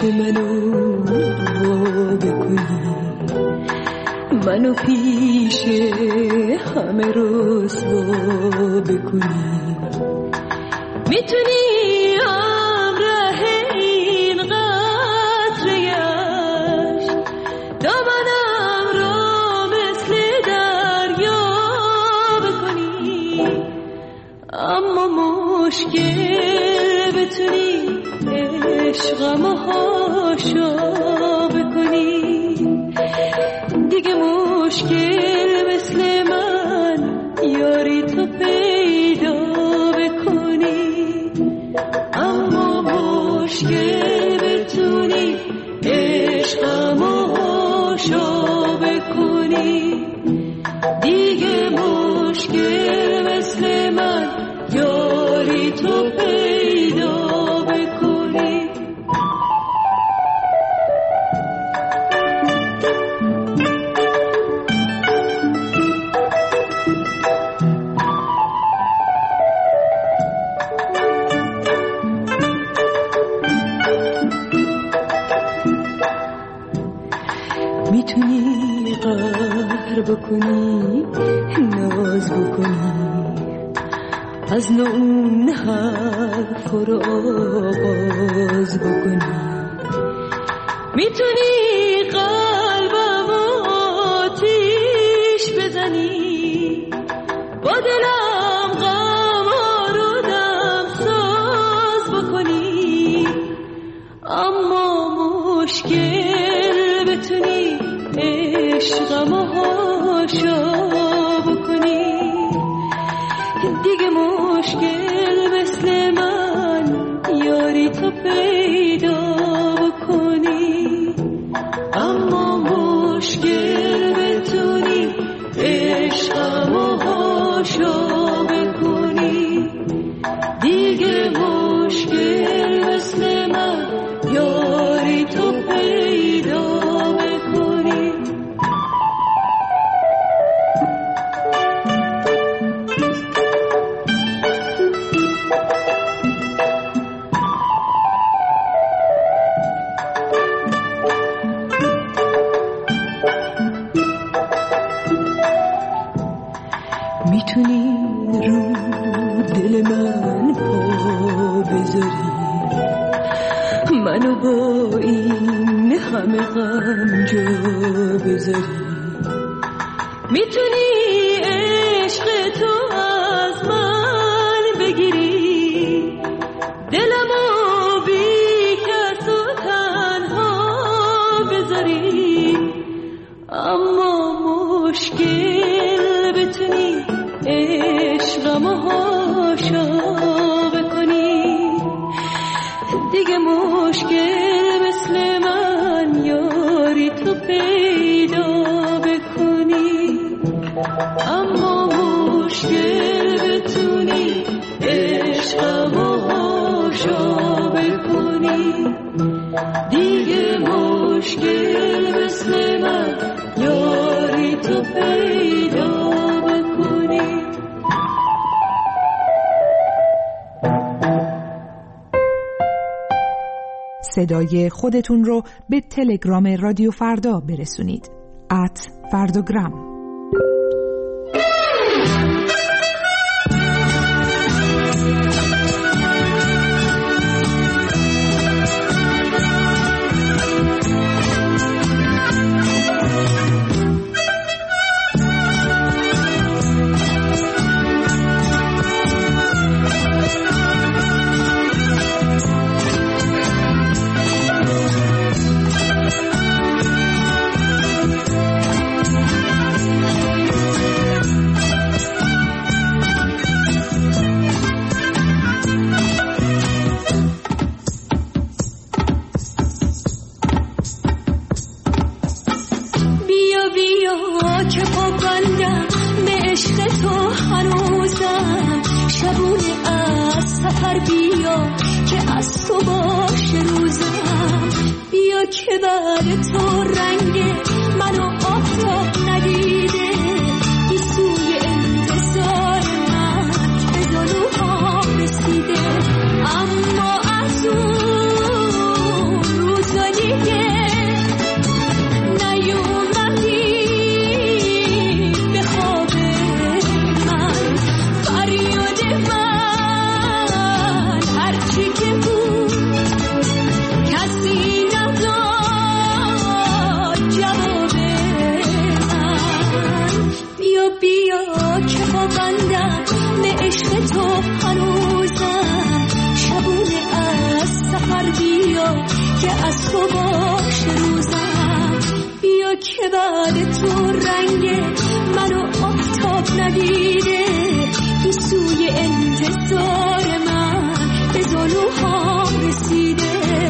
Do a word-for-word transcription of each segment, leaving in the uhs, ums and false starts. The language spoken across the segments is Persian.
عشق منو وا بکنی، منو پیش همه رسوا بکنی. میتونی همراه این قطره‌اش دامنم رو مثل دریا بکنی، اما مشکل بتونی عشقمو هاشا بکنی. دیگه مشکل مثل من یاری تو پیدا بکنی، اما مشکل بتونی عشقمو هاشا بکنی. دیگه مشکل مثل من یاری تو پیدا بکنی. میتونی قهر بکنی، ناز بکنی، از نو اون حرف رو آغاز بکنی. میتونی قلبم آتیش بزنی، با دلم غم رو دم ساز بکنی، اما مشکل بتونی عشقم هاشا بکنی. دیگه مشکل مثل من یاری تو پیدا بکنی، اما مشکل بتونی عشقم هاشا بکنی. دیگه مشکل مثل من یاری تو پیدا بکنی. میتونی رو دل من پا بذاری، منو با این همه غم جا بذاری. میتونی عشق تو از من بگیری، دلمو بی کس و تنها بذاری، اما مشکل بتونی عشقمو هاشا بکنی. دیگه مشکل مثل من یاری تو پیدا بکنی، اما مشکل بتونی عشقمو هاشا بکنی. دیگه مشکل مثل من یاری تو پیدا بکنی. صدای خودتون رو به تلگرام رادیو فردا برسونید. ات فردوگرام. اما از اون روزا که از تو باشه روزم. بیا که بعد تو رنگ منو آفتاب ندیده، گیسوی انتظار من به زانوهام رسیده.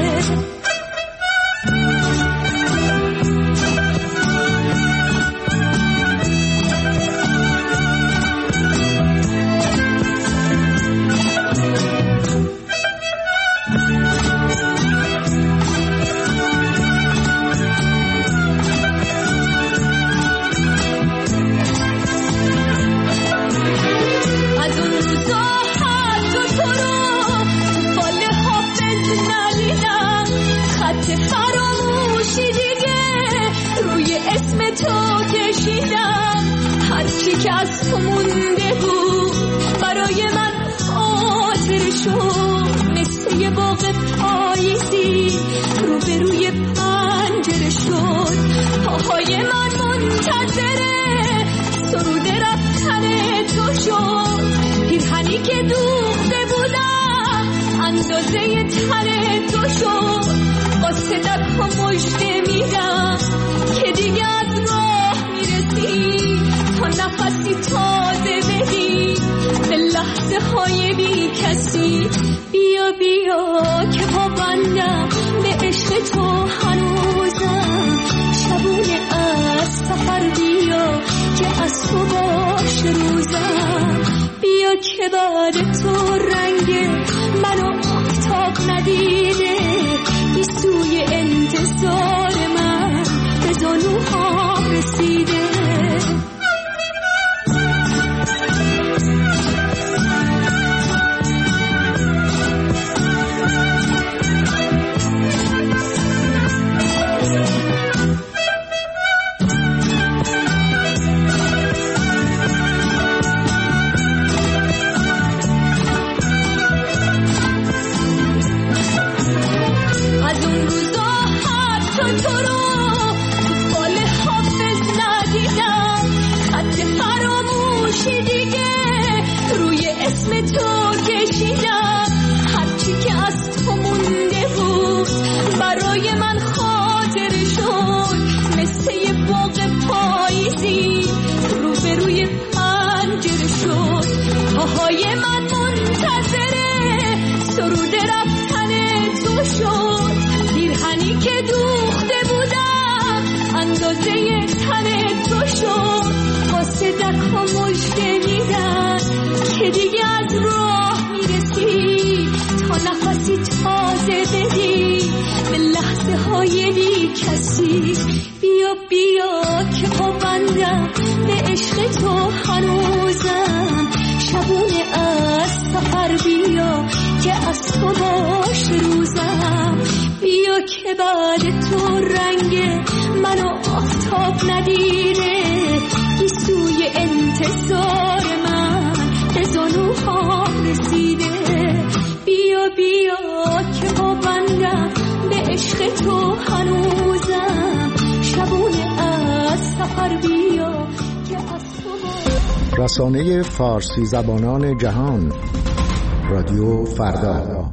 که از تو مونده بود برای من خاطر شد، مثل یه باغ پاییزی رو به روی پنجره شد. پاهای من منتظره سرود رفتن تو شد، پیرهنی که دوخته بودم اندازه تن تو شد. با صدق و مژده میدم که دیگه از راه میرسی، تا نفسی تازه بدی به لحظه های بی کسی. بیا بیا که پابندم به عشق تو هنوزم، شبونه از سفر بیا که از تو باشه روزم. بیا که بعد تو رنگ منو آفتاب ندیده، گیسوی انتظار من به زانوهام رسیده. که دیگه از راه میرسی، تا نفسی تازه بدی به لحظه های بی کسی. بیا بیا که پابندم به عشق تو هنوزم، شبونه از سفر بیا که از تو باشه روزم. بیا که بعد تو رنگ منو آفتاب ندیده، گیسوی انتظار من به زانوهام رسیده. بیا بیا که پابندم به عشق تو هنوزم، شبونه از سفر بیا که از تو. رسانه فارسی زبانان جهان، رادیو فردا.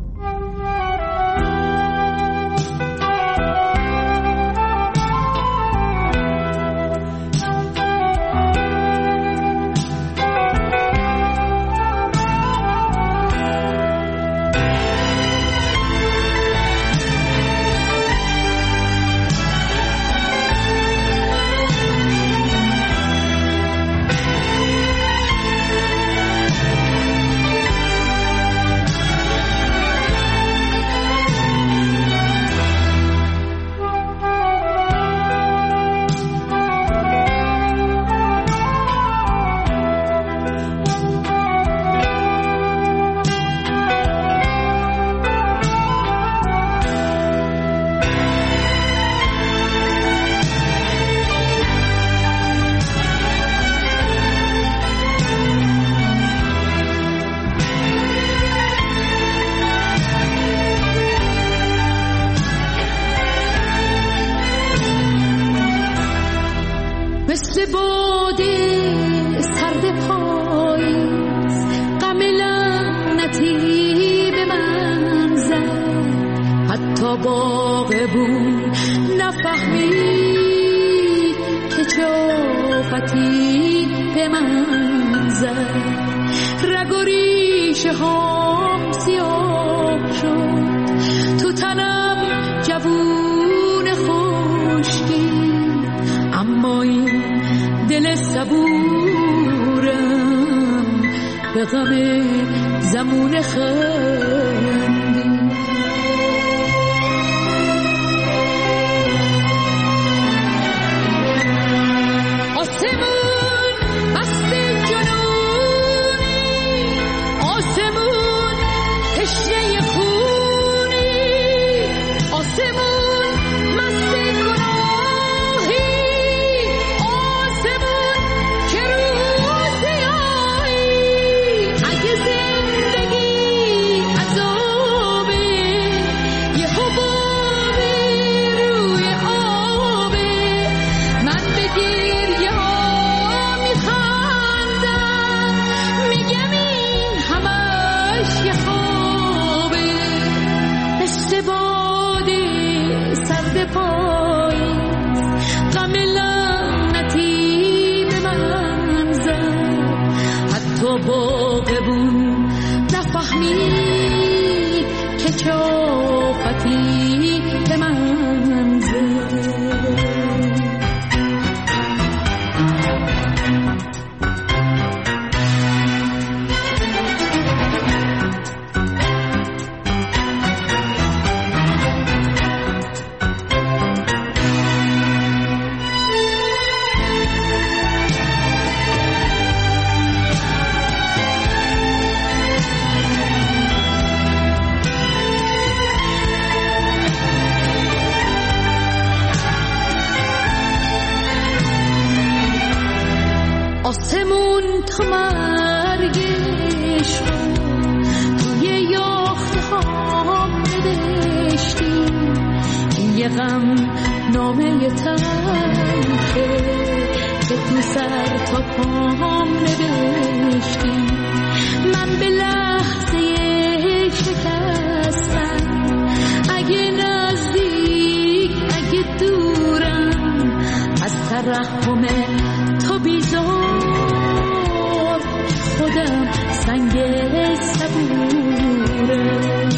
حتی حتی باغبون نفهمید که چوفتی به من زد. رگ و ریشه هام سیاه شد، تو تنم جوون خشکی، اما این دل صبورم به غم زمون خندی. آسمون مست جنونی، آسمون تشنه خونی، آسمون مست گناهی، آسمون که روز سیاهی. اگه زندگی عذابه، یه حبابی روی آبه، من به گریه ها میخندم، میگم این همش یه خوابه. مثل باده سرد پاییز غم لعنتی به من زد. حتی باغبون نفهمید که چوفتی به من زد. آسمون تا مرگش توی یاخته هام نوشتی، این یه غم نامه تلخه که تو سر تا پام نوشتی. من به لحظه شکستم، اگه نزدیک اگه دورم، از ترحم تو بیزار خودم سنگ صبورم.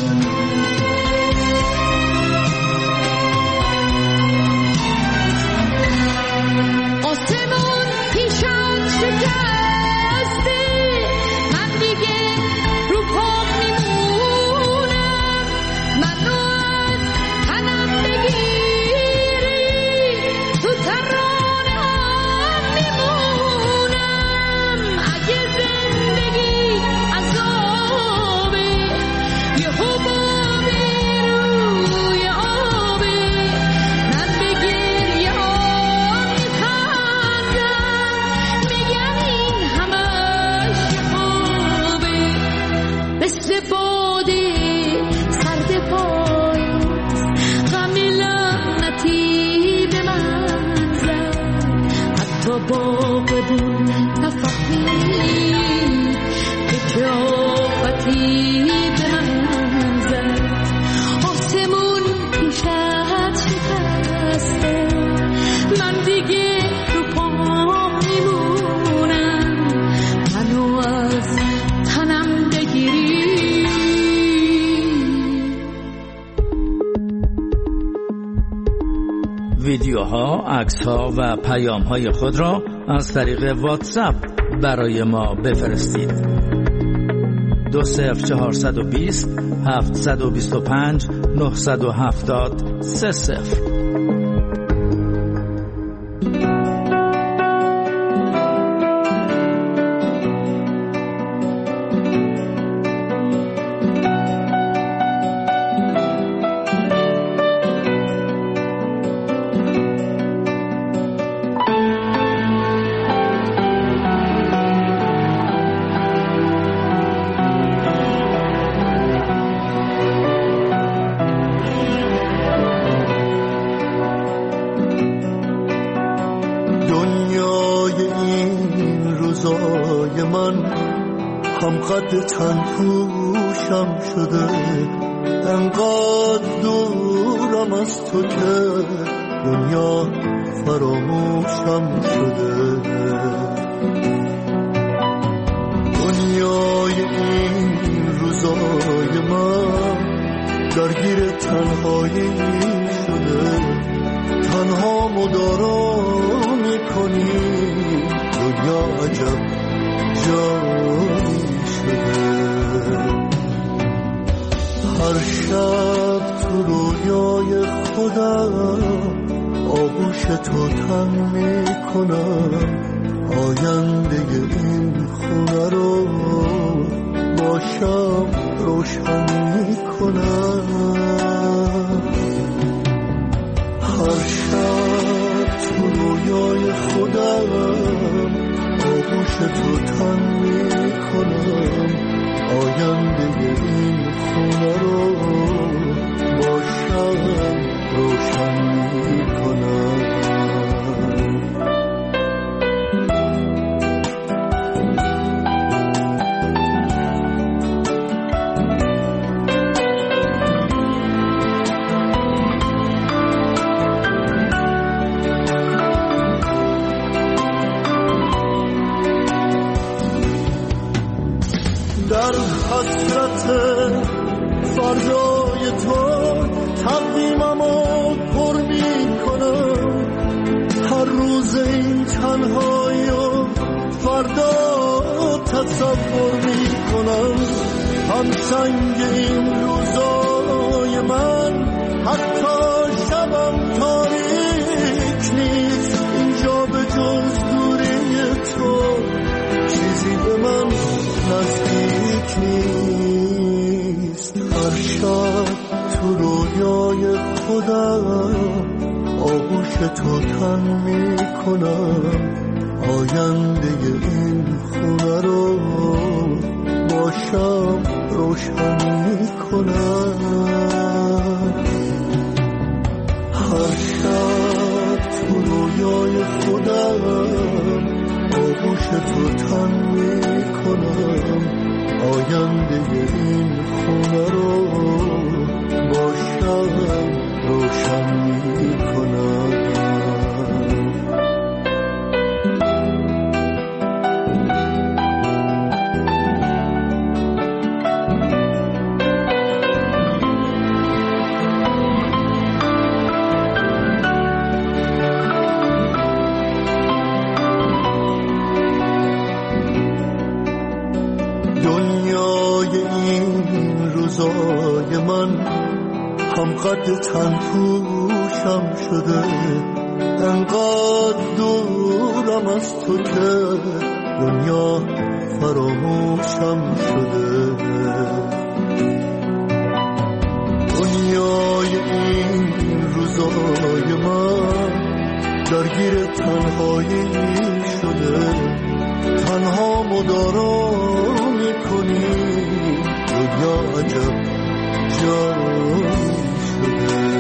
آسمون پیشم شکسته، من دیگه رو پام میمونم، منو از تنم بگیری تو ترانه‌ام میمونم. اگه زندگی عذابه، یه حبابی روی آبه، من به گریه ها میخندم، میگم این همش یه خوابه. مثل باده سرد پاییز غم لعنتی به من زد. حتی باغبون نفهمید که چوفتی به من زد. آسمون پیشت شکسته، من دیگه رو پام میمونم، منو از تنم بگیری. ویدیوها، عکس‌ها و پیام‌های خود را از طریق واتساپ برای ما بفرستید. دو صفر چهارصد و بیست هفتصد و بیست و پنج نهصد و هفتاد سه صفر. هم قد تن پوشم شده، انقدر دورم از تو که دنیا فراموشم شده. دنیای این روزای من درگیر تنهایی شده. تنها مدارا میکنی دنیا عجب جایی شده. هر شب تو رویای خودم آغوش تو تن میکنم. آینده این خونه رو با شب روشن میکنم. هر شب تو رویای خودم آغوش تو تن میکنم. آینده این خونه رو با شب روشن میکنم. در حسرت فردای تو تقویممو پر میکنم. هر روز این تنهایی و فردا تصور میکنم. هم سنگ این روزای من حتی شبم تاریک نیست. اینجا به جز دوری تو چیزی به من نزدیک نیست. هر شب تو رویای خودم آغوش تو تن میکنم. آینده این خونه رو با شب روشن میکنم. هر شب تو رویای خودم آغوش تو تن میکنم. آینده این خونه رو با شب روشن میکنم. روزای من هم قد تن پوشم شده. انقدر دورم از تو که دنیا فراموشم شده. دنیای این روزای من درگیر تنهایی شده. تنها مدارا میکنی دنیا عجب جایی شده.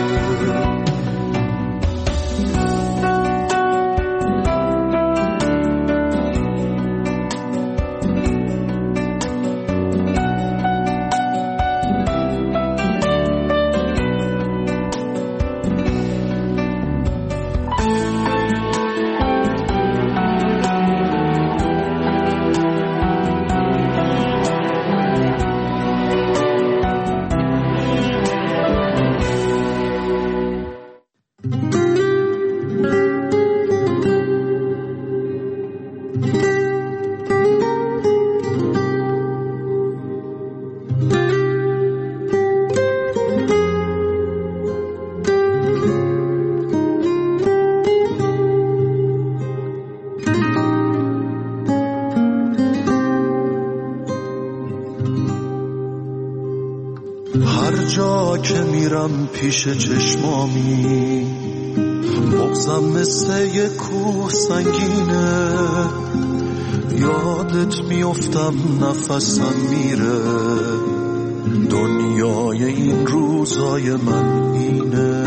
هر جا که میرم پیش چشمامی بغضم مثل یک کوه سنگینه. یادت میافتم نفسم میره. دنیای این روزای من اینه.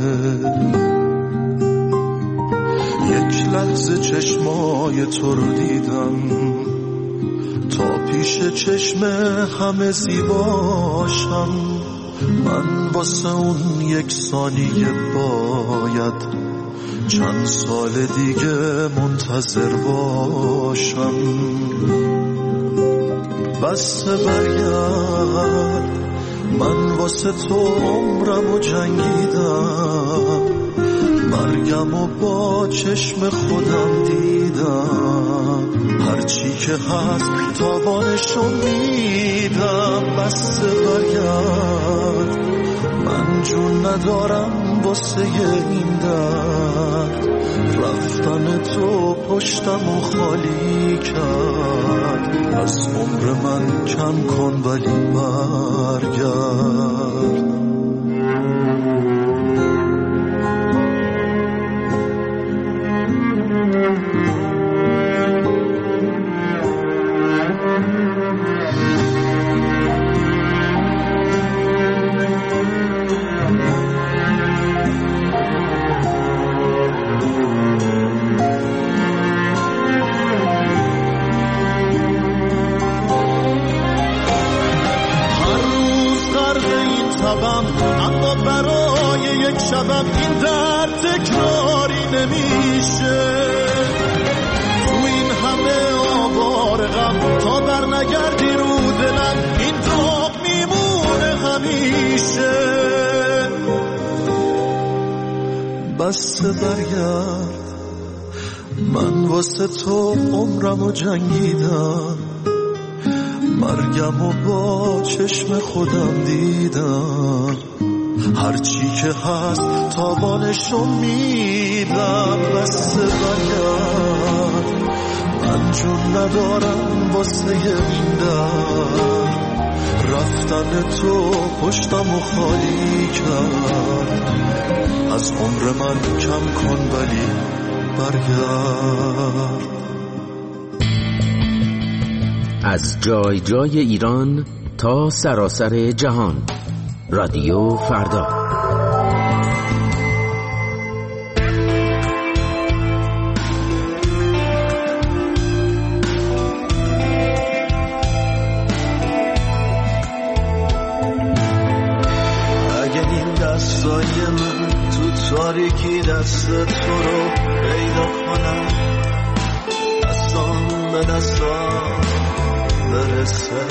یک لحظه چشمای تو رو دیدم تا پیش چشم همه زیباشم. من واسه اون یک ثانیه باید چند سال دیگه منتظر باشم. بس برگرد، من واسه تو عمرم و جنگیدم، مرگم و با چشم خودم دیدم، هرچی که هست تاوانشو میدم. بس برگرد، من جون ندارم واسه این درد، رفتن تو پشتم و خالی کرد. از عمر من کم کن ولی برگرد. اما برای یک شبم این درد تکراری نمیشه. تو این همه آوار غم تا بر نگردی رو دلم، این داغ میمونه همیشه. بس برگرد، من واسه تو عمرم و جنگیدم، مرگم و با چشم خودم دیدم، هرچی که هست تاوانشو میدم. بس برگرد، من جون ندارم واسه این درد، رفتن تو پشتم و خالی کرد. از عمر من کم کن ولی برگرد. از جای جای ایران تا سراسر جهان، رادیو فردا. اگه این دستای من تو تاریکی دست تو رو پیدا کنم، دستان به دستان برسه،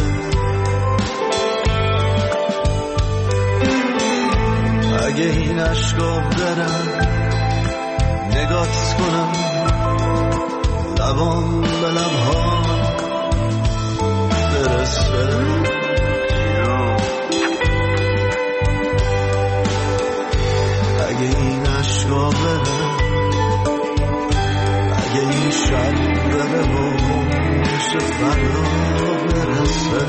اگه این عشقا برم نگات کنم، لبام به لبها برسه، اگه این عشقا برم، اگه این شب بره و میشه فردا برسه،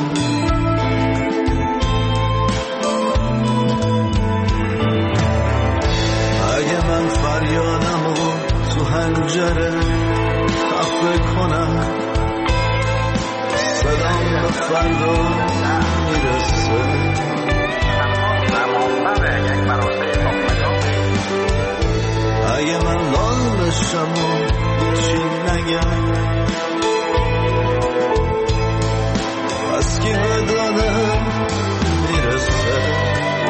اگه من فریادمو تو حنجره خفه کنم، صدام به فردا میرسه، اگه من لال بشم و چی نگم، از کی به دادم میرسه،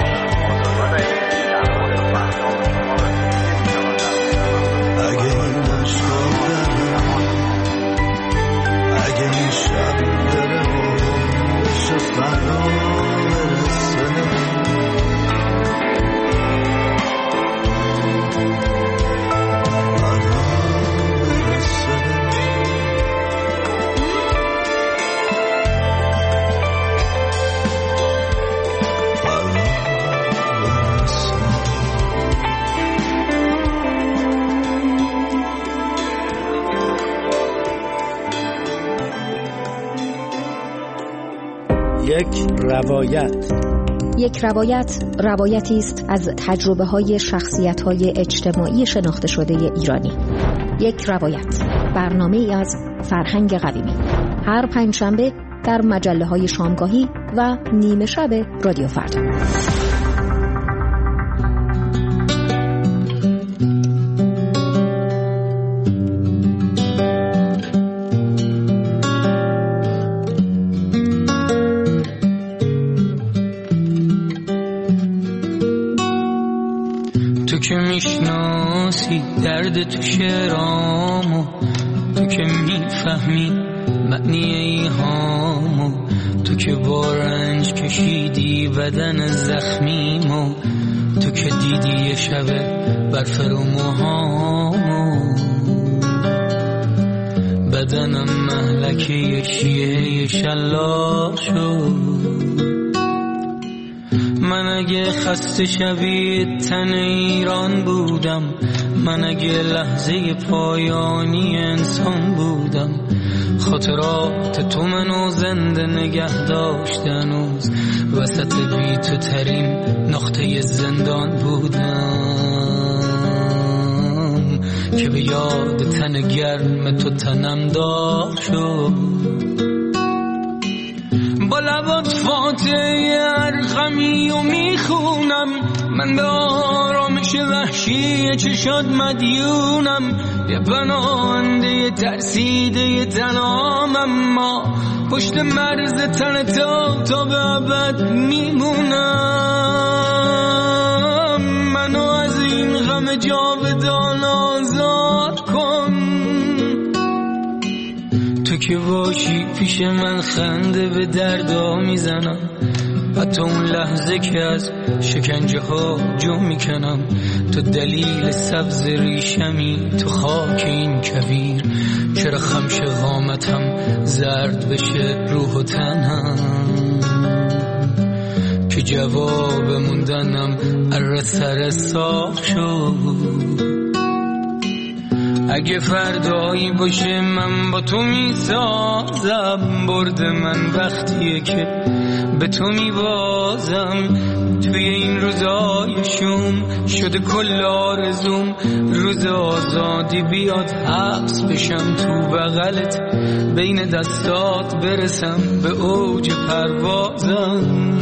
اگه این عشقا برم، اگه این شب بره و بشه فردا برسه، یک روایت. یک روایت روایتی است از تجربه های شخصیت های اجتماعی شناخته شده ایرانی. یک روایت، برنامه ای از فرهنگ قویمی، هر پنجشنبه در مجله های شامگاهی و نیمه شب رادیو فردا. که میشناسی درد تو شعرامو، تو که میفهمی معنی ایهامو، تو که با رنج کشیدی بدن زخمیمو، تو که دیدی یه شب برف رو موهامو، بدنم مهلکه یه شیعه شلاق شد. من اگه خسته شبیه تن ایران بودم، من اگه لحظه پایانی انسان بودم، خاطرات تو منو زنده نگه داشت هنوز، وسط بی تو ترین نقطه زندان بودم که به یاد تن گرم تو تنم داغ شد. با لبات فاتحه ارقمی و میخونم، من به آرامش وحشی چشات مدیونم، یه پناهنده ترسیده تنام، اما پشت مرز تن تو تا به ابد میمونم. منو از این غم جاودان آزاد کن، تو که باشی پیش من خنده به دردا میزنم، حتی اون لحظه که از شکنجه ها جو میکنم. تو دلیل سبز ریشمی تو خاک این کویر، چرا خمش قامتم زرد بشه روح و تنم، که جواب موندنم اره سر صاف شد. اگه فردایی باشه من با تو میسازم، برد من وقتیه که به تو میبازم. توی این روزای شوم شده کل آرزوم، روز آزادی بیاد حبس بشم تو بغلت، بین دستات برسم به اوج پروازم.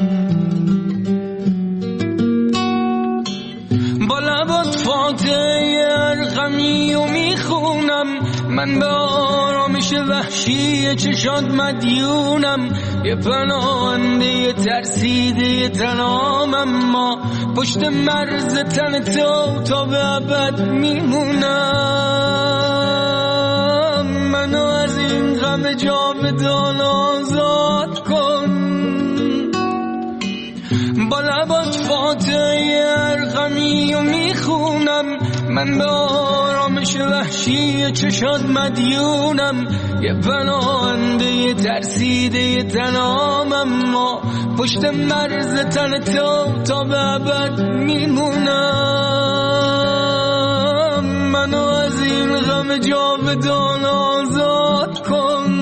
با لبات فاتحه ارقمی و میخونم، من به آرامش وحشی چشات مدیونم، یه پناهنده ترسیده تنام، اما پشت مرز تن تو تا به ابد میمونم. منو از این غم جاودان آزاد کن. با لبات فاتحه ارقمی و میخونم، من به آرامش وحشی چشات مدیونم، یه پناهنده ترسیده تنام، اما پشت مرز تن تو تا به ابد میمونم. منو از این غم جاودان آزاد کن.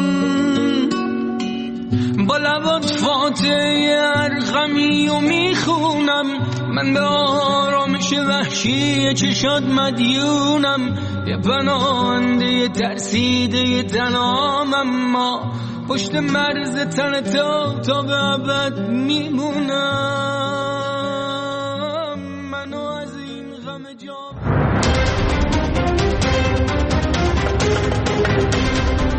با لبات فاتحه ارقمی و میخونم، من به آرامش وحشی چشات مدیونم، یه پناهنده ترسیده تنام، اما پشت مرز تن تو تا به ابد میمونم. منو از این غم جا